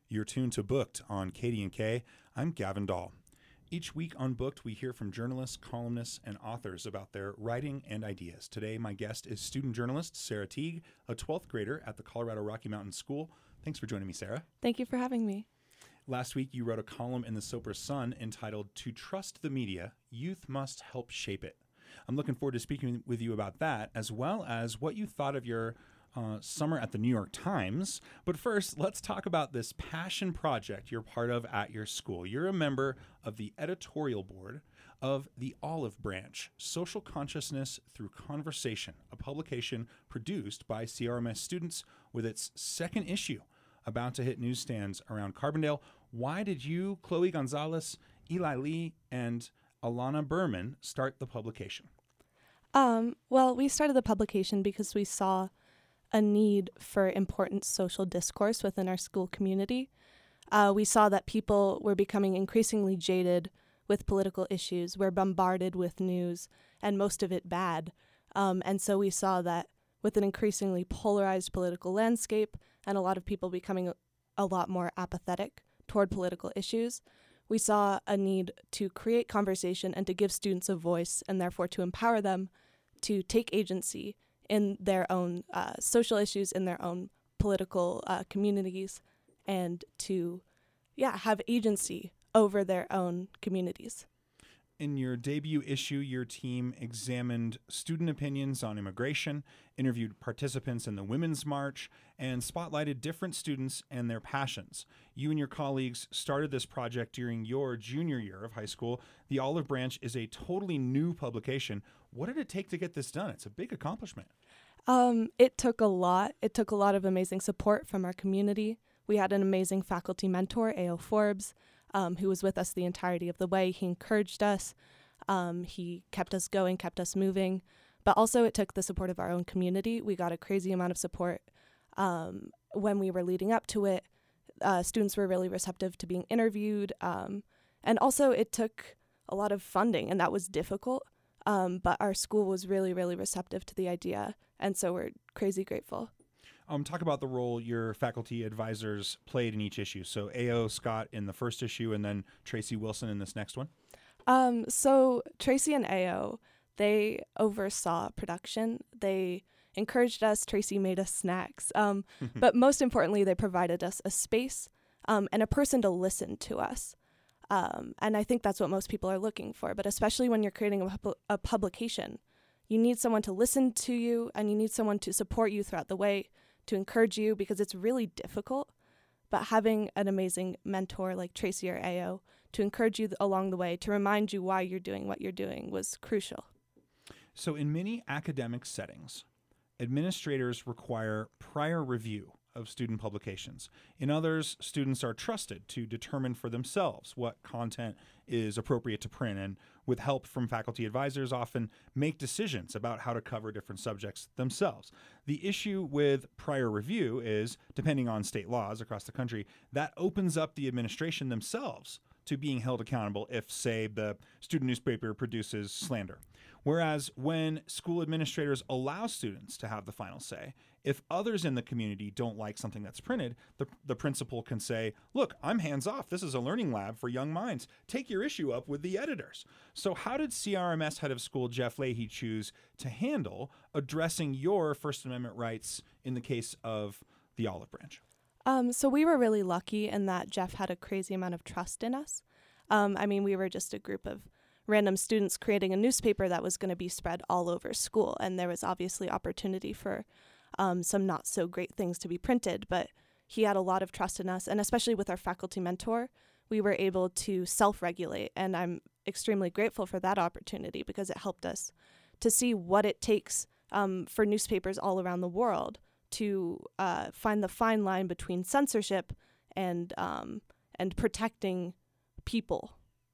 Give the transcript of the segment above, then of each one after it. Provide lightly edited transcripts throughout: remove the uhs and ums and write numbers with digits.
You're tuned to Booked on KD&K. I'm Gavin Dahl. Each week on Booked, we hear from journalists, columnists, and authors about their writing and ideas. Today, my guest is student journalist Sarah Teague, a 12th grader at the Colorado Rocky Mountain School. Thanks for joining me, Sarah. Thank you for having me. Last week, you wrote a column in the Soper Sun entitled, "To Trust the Media, Youth Must Help Shape It." I'm looking forward to speaking with you about that, as well as what you thought of your summer at the New York Times. But first, let's talk about this passion project you're part of at your school. You're a member of the editorial board of The Olive Branch, Social Consciousness Through Conversation, a publication produced by CRMS students with its second issue about to hit newsstands around Carbondale. Why did you, Chloe Gonzalez, Eli Lee, and Alana Berman start the publication? Well, we started the publication because we saw a need for important social discourse within our school community. We saw that people were becoming increasingly jaded with political issues. We're bombarded with news, and most of it bad. And so we saw that with an increasingly polarized political landscape and a lot of people becoming a lot more apathetic toward political issues, we saw a need to create conversation and to give students a voice, and therefore to empower them to take agency in their own social issues, in their own political communities, and to have agency over their own communities. In your debut issue, your team examined student opinions on immigration, interviewed participants in the Women's March, and spotlighted different students and their passions. You and your colleagues started this project during your junior year of high school. The Olive Branch is a totally new publication. What did it take to get this done? It's a big accomplishment. It took a lot. It took a lot of amazing support from our community. We had an amazing faculty mentor, A.O. Forbes, who was with us the entirety of the way. He encouraged us. He kept us going, kept us moving. But also it took the support of our own community. We got a crazy amount of support when we were leading up to it. Students were really receptive to being interviewed. And also it took a lot of funding, and that was difficult. But our school was really, really receptive to the idea. And so we're crazy grateful. Talk about the role your faculty advisors played in each issue. So A.O. Scott in the first issue, and then Tracy Wilson in this next one. So Tracy and A.O., they oversaw production. They encouraged us. Tracy made us snacks. But most importantly, they provided us a space and a person to listen to us. And I think that's what most people are looking for. But especially when you're creating a publication, you need someone to listen to you, and you need someone to support you throughout the way, to encourage you, because it's really difficult. But having an amazing mentor like Tracy or A.O. to encourage you along the way, to remind you why you're doing what you're doing, was crucial. So in many academic settings, administrators require prior review of student publications. In others, students are trusted to determine for themselves what content is appropriate to print, and with help from faculty advisors, often make decisions about how to cover different subjects themselves. The issue with prior review is, depending on state laws across the country, that opens up the administration themselves to being held accountable if, say, the student newspaper produces slander. Whereas when school administrators allow students to have the final say, if others in the community don't like something that's printed, the principal can say, look, I'm hands off. This is a learning lab for young minds. Take your issue up with the editors. So how did CRMS head of school Jeff Leahy choose to handle addressing your First Amendment rights in the case of the Olive Branch? So we were really lucky in that Jeff had a crazy amount of trust in us. We were just a group of random students creating a newspaper that was going to be spread all over school, and there was obviously opportunity for some not so great things to be printed, but he had a lot of trust in us, and especially with our faculty mentor, we were able to self-regulate, and I'm extremely grateful for that opportunity because it helped us to see what it takes for newspapers all around the world to find the fine line between censorship and protecting people.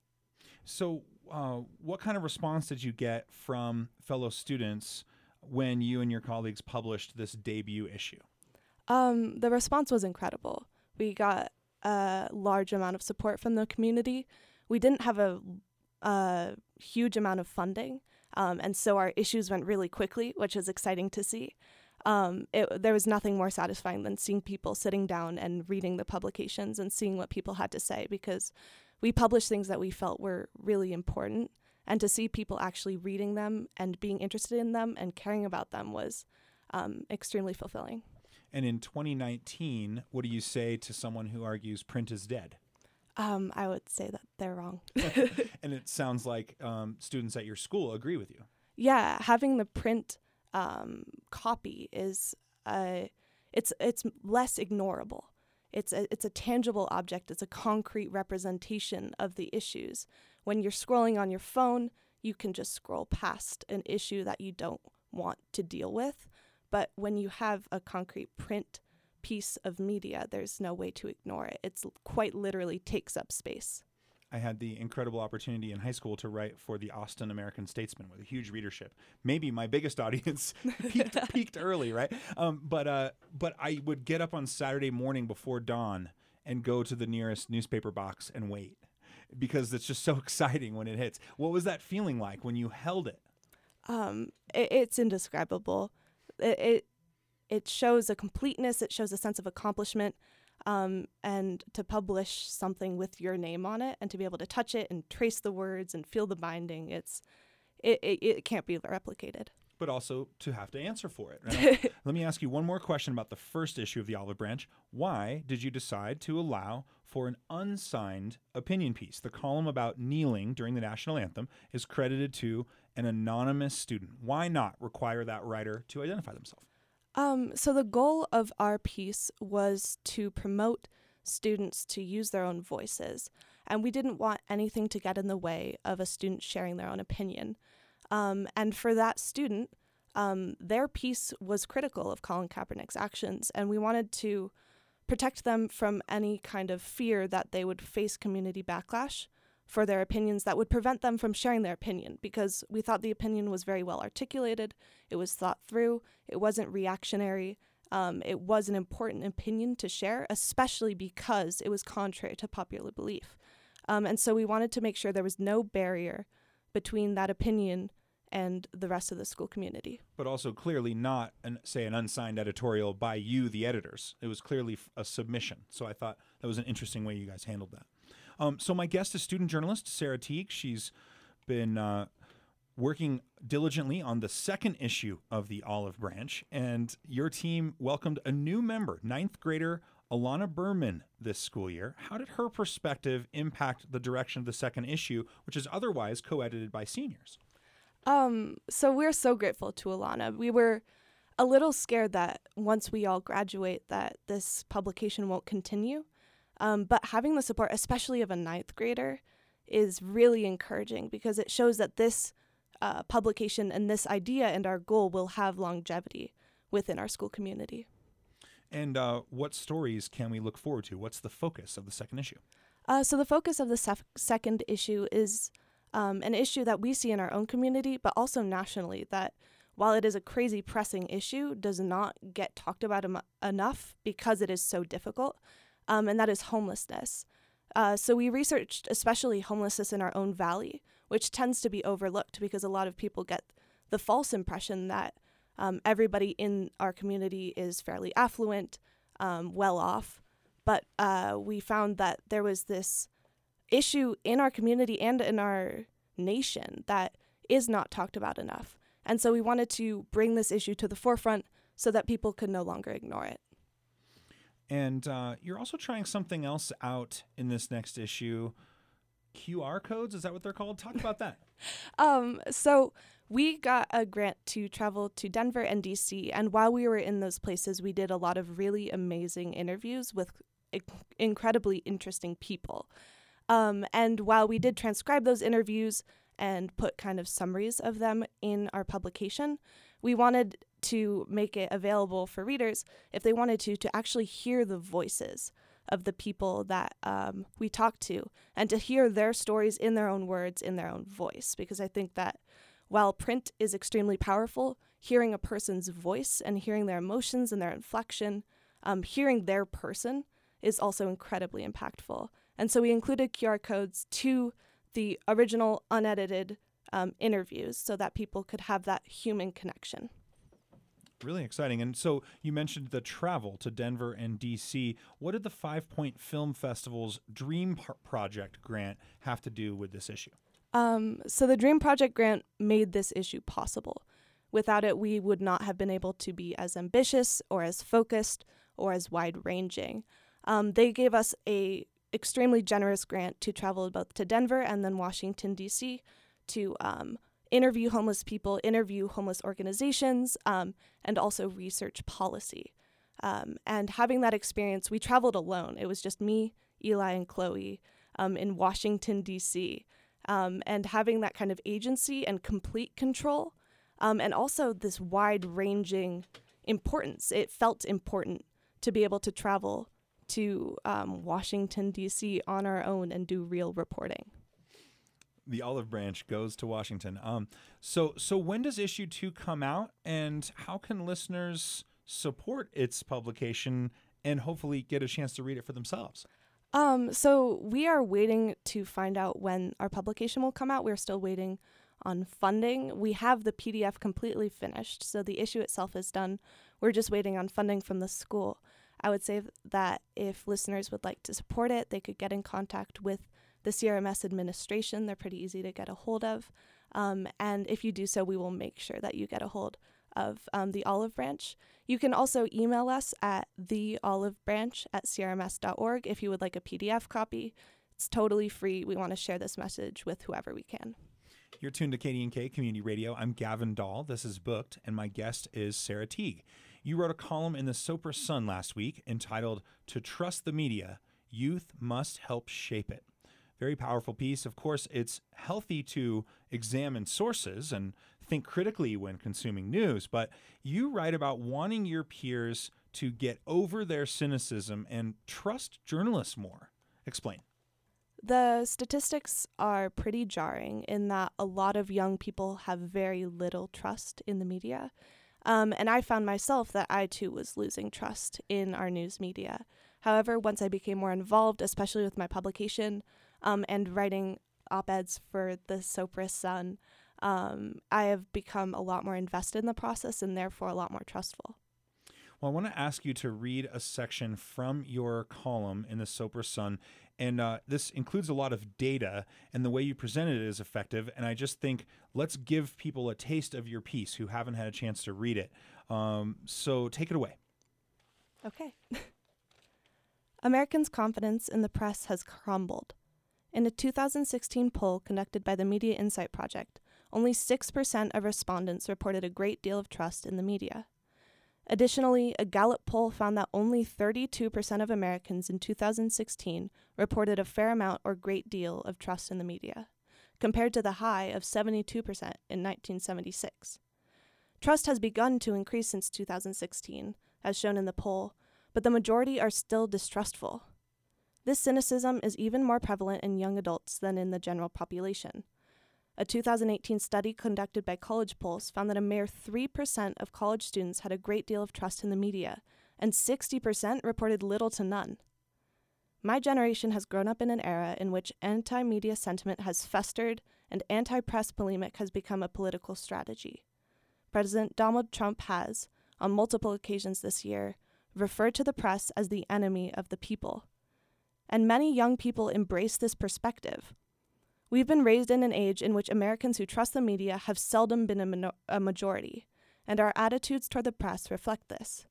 So what kind of response did you get from fellow students when you and your colleagues published this debut issue? The response was incredible. We got a large amount of support from the community. We didn't have a huge amount of funding, and so our issues went really quickly, which is exciting to see. There was nothing more satisfying than seeing people sitting down and reading the publications and seeing what people had to say, because we published things that we felt were really important, and to see people actually reading them and being interested in them and caring about them was extremely fulfilling. And in 2019, what do you say to someone who argues print is dead? I would say that they're wrong. And it sounds like students at your school agree with you. Yeah, having the print copy is it's less ignorable. It's a tangible object. It's a concrete representation of the issues. When you're scrolling on your phone, you can just scroll past an issue that you don't want to deal with. But when you have a concrete print piece of media, there's no way to ignore it. It's quite literally takes up space. I had the incredible opportunity in high school to write for the Austin American-Statesman with a huge readership. Maybe my biggest audience peaked early, right? But I would get up on Saturday morning before dawn and go to the nearest newspaper box and wait, because it's just so exciting when it hits. What was that feeling like when you held it? It's indescribable. It shows a completeness. It shows a sense of accomplishment. And to publish something with your name on it and to be able to touch it and trace the words and feel the binding, it can't be replicated. But also to have to answer for it. Right? Let me ask you one more question about the first issue of the Olive Branch. Why did you decide to allow for an unsigned opinion piece? The column about kneeling during the national anthem is credited to an anonymous student. Why not require that writer to identify themselves? So the goal of our piece was to promote students to use their own voices, and we didn't want anything to get in the way of a student sharing their own opinion. And for that student, their piece was critical of Colin Kaepernick's actions, and we wanted to protect them from any kind of fear that they would face community backlash for their opinions that would prevent them from sharing their opinion, because we thought the opinion was very well articulated, it was thought through, it wasn't reactionary, it was an important opinion to share, especially because it was contrary to popular belief. And so we wanted to make sure there was no barrier between that opinion and the rest of the school community. But also clearly not, an unsigned editorial by you, the editors. It was clearly a submission. So I thought that was an interesting way you guys handled that. So my guest is student journalist Sarah Teague. She's been working diligently on the second issue of the Olive Branch, and your team welcomed a new member, 9th grader Alana Berman, this school year. How did her perspective impact the direction of the second issue, which is otherwise co-edited by seniors? So we're so grateful to Alana. We were a little scared that once we all graduate that this publication won't continue. But having the support, especially of a 9th grader, is really encouraging, because it shows that this publication and this idea and our goal will have longevity within our school community. And what stories can we look forward to? What's the focus of the second issue? So the focus of the second issue is an issue that we see in our own community, but also nationally, that while it is a crazy pressing issue, does not get talked about enough because it is so difficult. And that is homelessness. So we researched especially homelessness in our own valley, which tends to be overlooked because a lot of people get the false impression that everybody in our community is fairly affluent, well off. But we found that there was this issue in our community and in our nation that is not talked about enough. And so we wanted to bring this issue to the forefront so that people could no longer ignore it. And you're also trying something else out in this next issue. QR codes, is that what they're called? Talk about that. So we got a grant to travel to Denver and DC, and while we were in those places, we did a lot of really amazing interviews with incredibly interesting people. And while we did transcribe those interviews and put kind of summaries of them in our publication, we wanted to make it available for readers, if they wanted to actually hear the voices of the people that we talked to, and to hear their stories in their own words, in their own voice. Because I think that while print is extremely powerful, hearing a person's voice and hearing their emotions and their inflection, hearing their person is also incredibly impactful. And so we included QR codes to the original unedited interviews so that people could have that human connection. Really exciting. And so you mentioned the travel to Denver and DC. What did the 5 Point Film Festival's Dream Project grant have to do with this issue? So the Dream Project grant made this issue possible. Without it, we would not have been able to be as ambitious or as focused or as wide-ranging. They gave us a extremely generous grant to travel both to Denver and then Washington, D.C. to interview homeless people, interview homeless organizations, and also research policy. And having that experience, we traveled alone. It was just me, Eli, and Chloe in Washington, D.C., and having that kind of agency and complete control, and also this wide-ranging importance. It felt important to be able to travel to Washington, D.C. on our own and do real reporting. The Olive Branch goes to Washington. So when does issue 2 come out, and how can listeners support its publication and hopefully get a chance to read it for themselves? So we are waiting to find out when our publication will come out. We're still waiting on funding. We have the PDF completely finished, so the issue itself is done. We're just waiting on funding from the school. I would say that if listeners would like to support it, they could get in contact with the CRMS administration. They're pretty easy to get a hold of. And if you do so, we will make sure that you get a hold of the Olive Branch. You can also email us at theolivebranch@crms.org if you would like a PDF copy. It's totally free. We want to share this message with whoever we can. You're tuned to KDNK Community Radio. I'm Gavin Dahl. This is Booked, and my guest is Sarah Teague. You wrote a column in the Soper Sun last week entitled "To Trust the Media, Youth Must Help Shape It." Very powerful piece. Of course, it's healthy to examine sources and think critically when consuming news, but you write about wanting your peers to get over their cynicism and trust journalists more. Explain. The statistics are pretty jarring in that a lot of young people have very little trust in the media. And I found myself that I too was losing trust in our news media. However, once I became more involved, especially with my publication and writing op-eds for the Soper Sun, I have become a lot more invested in the process and therefore a lot more trustful. Well, I want to ask you to read a section from your column in the Soper Sun, and this includes a lot of data, and the way you presented it is effective, and I just think let's give people a taste of your piece who haven't had a chance to read it. So take it away. Okay. Americans' confidence in the press has crumbled. In a 2016 poll conducted by the Media Insight Project, only 6% of respondents reported a great deal of trust in the media. Additionally, a Gallup poll found that only 32% of Americans in 2016 reported a fair amount or great deal of trust in the media, compared to the high of 72% in 1976. Trust has begun to increase since 2016, as shown in the poll, but the majority are still distrustful. This cynicism is even more prevalent in young adults than in the general population. A 2018 study conducted by College Pulse found that a mere 3% of college students had a great deal of trust in the media, and 60% reported little to none. My generation has grown up in an era in which anti-media sentiment has festered and anti-press polemic has become a political strategy. President Donald Trump has, on multiple occasions this year, referred to the press as the enemy of the people. And many young people embrace this perspective. We've been raised in an age in which Americans who trust the media have seldom been a majority, and our attitudes toward the press reflect this.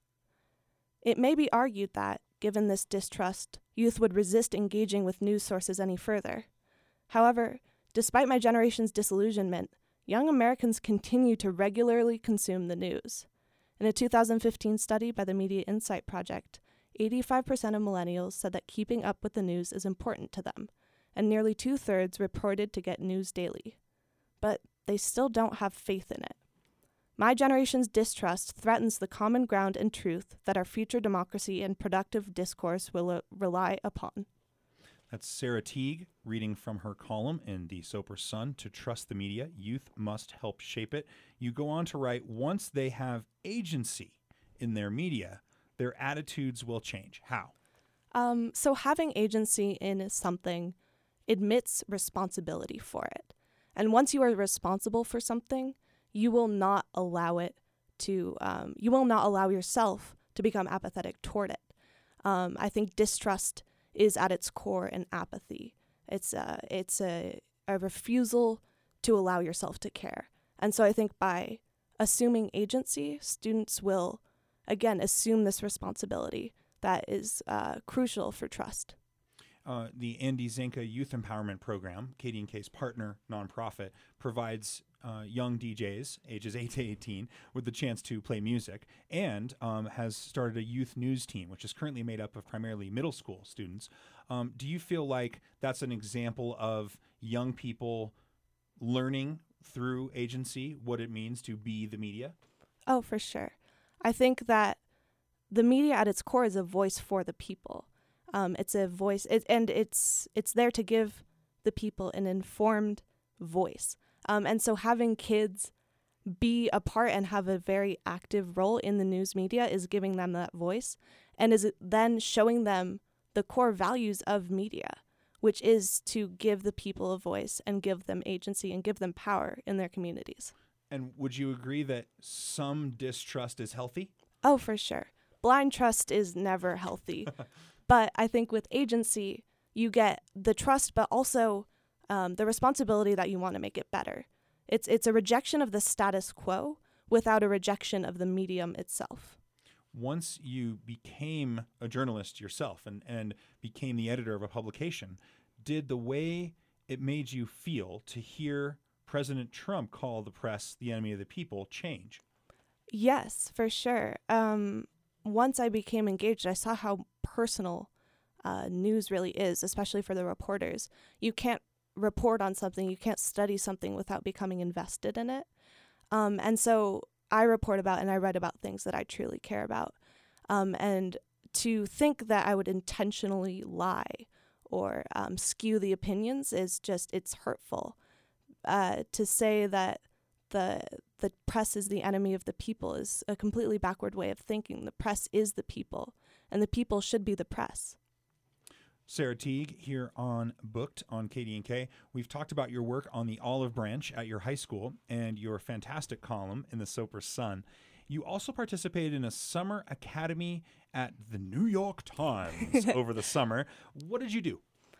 It may be argued that, given this distrust, youth would resist engaging with news sources any further. However, despite my generation's disillusionment, young Americans continue to regularly consume the news. In a 2015 study by the Media Insight Project, 85% of millennials said that keeping up with the news is important to them, and nearly 2/3 reported to get news daily. But they still don't have faith in it. My generation's distrust threatens the common ground and truth that our future democracy and productive discourse will rely upon. That's Sarah Teague reading from her column in the Soper Sun, "To Trust the Media, Youth Must Help Shape It." You go on to write, once they have agency in their media, their attitudes will change. How? So having agency in something admits responsibility for it. And once you are responsible for something, you will not allow it you will not allow yourself to become apathetic toward it. I think distrust is at its core an apathy. It's a refusal to allow yourself to care. And so I think by assuming agency, students will, again, assume this responsibility that is crucial for trust. The Andy Zanka Youth Empowerment Program, KDNK's partner nonprofit, provides young DJs ages 8 to 18 with the chance to play music, and has started a youth news team, which is currently made up of primarily middle school students. Do you feel like that's an example of young people learning through agency what it means to be the media? Oh, for sure. I think that the media at its core is a voice for the people. It's a voice, and it's there to give the people an informed voice. And so having kids be a part and have a very active role in the news media is giving them that voice, and is then showing them the core values of media, which is to give the people a voice and give them agency and give them power in their communities. And would you agree that some distrust is healthy? Oh, for sure. Blind trust is never healthy. But I think with agency, you get the trust, but also the responsibility that you want to make it better. It's a rejection of the status quo without a rejection of the medium itself. Once you became a journalist yourself and became the editor of a publication, did the way it made you feel to hear President Trump call the press the enemy of the people change? Yes, for sure. Once I became engaged, I saw how personal news really is, especially for the reporters. You can't report on something, you can't study something without becoming invested in it. And so I report about and I write about things that I truly care about. And to think that I would intentionally lie or skew the opinions is just, it's hurtful. To say that the press is the enemy of the people is a completely backward way of thinking. The press is the people, and the people should be the press. Sarah Teague here on Booked on KDNK. We've talked about your work on the Olive Branch at your high school and your fantastic column in the Soper Sun. You also participated in a summer academy at the New York Times over the summer. What did you do?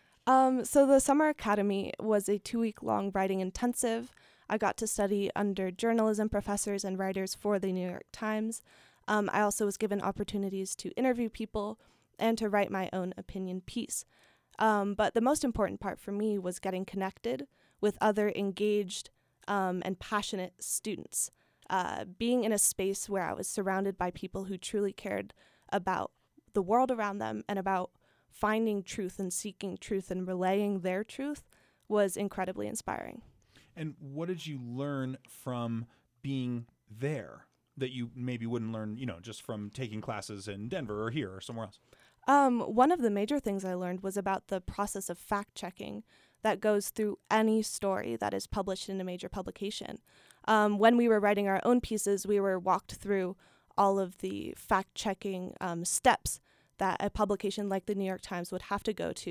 So the Summer Academy was a 2-week-long writing intensive. I got to study under journalism professors and writers for the New York Times. I also was given opportunities to interview people and to write my own opinion piece. But the most important part for me was getting connected with other engaged and passionate students. Being in a space where I was surrounded by people who truly cared about the world around them and about finding truth and seeking truth and relaying their truth was incredibly inspiring. And what did you learn from being there that you maybe wouldn't learn, just from taking classes in Denver or here or somewhere else? One of the major things I learned was about the process of fact-checking that goes through any story that is published in a major publication. When we were writing our own pieces, we were walked through all of the fact-checking steps that a publication like the New York Times would have to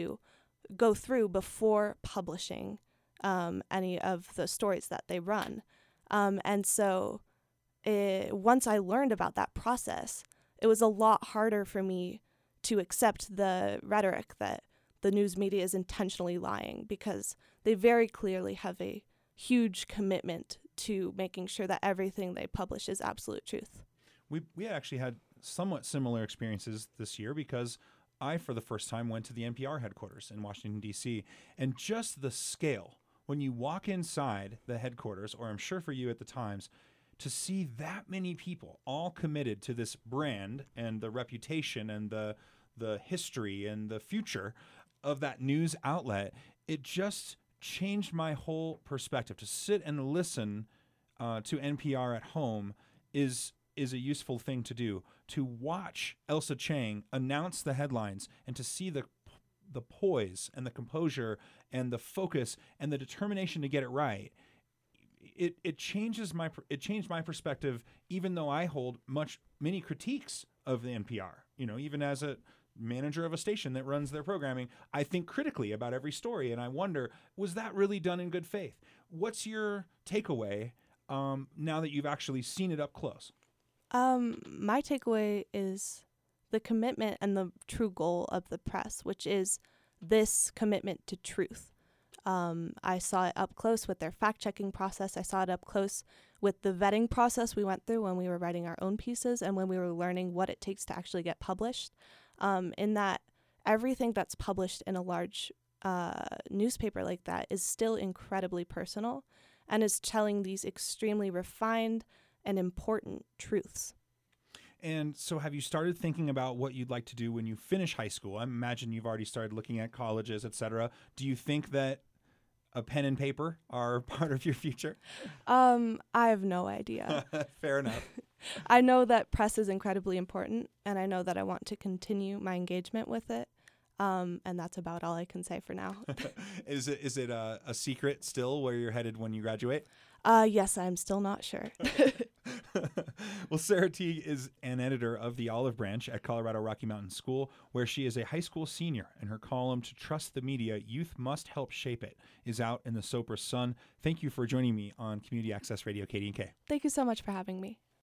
go through before publishing any of the stories that they run. And so once I learned about that process, it was a lot harder for me to accept the rhetoric that the news media is intentionally lying, because they very clearly have a huge commitment to making sure that everything they publish is absolute truth. We actually had somewhat similar experiences this year, because I, for the first time, went to the NPR headquarters in Washington, D.C., and just the scale, when you walk inside the headquarters, or I'm sure for you at the Times, to see that many people all committed to this brand and the reputation and the history and the future of that news outlet, it just changed my whole perspective. To sit and listen to NPR at home is a useful thing to do. To watch Elsa Chang announce the headlines and to see the poise and the composure and the focus and the determination to get it right, it changed my perspective, even though I hold many critiques of the NPR. Even as a manager of a station that runs their programming, I think critically about every story, and I wonder, was that really done in good faith? What's your takeaway now that you've actually seen it up close? My takeaway is the commitment and the true goal of the press, which is this commitment to truth. I saw it up close with their fact-checking process. I saw it up close with the vetting process we went through when we were writing our own pieces and when we were learning what it takes to actually get published. In that everything that's published in a large newspaper like that is still incredibly personal and is telling these extremely refined and important truths. And so have you started thinking about what you'd like to do when you finish high school? I imagine you've already started looking at colleges, et cetera. Do you think that a pen and paper are part of your future? I have no idea. Fair enough. I know that press is incredibly important, and I know that I want to continue my engagement with it. And that's about all I can say for now. Is it a secret still where you're headed when you graduate? Yes, I'm still not sure. Well, Sarah Teague is an editor of the Olive Branch at Colorado Rocky Mountain School, where she is a high school senior, and her column, To Trust the Media, Youth Must Help Shape It, is out in the Sopris Sun. Thank you for joining me on Community Access Radio KDNK. Thank you so much for having me.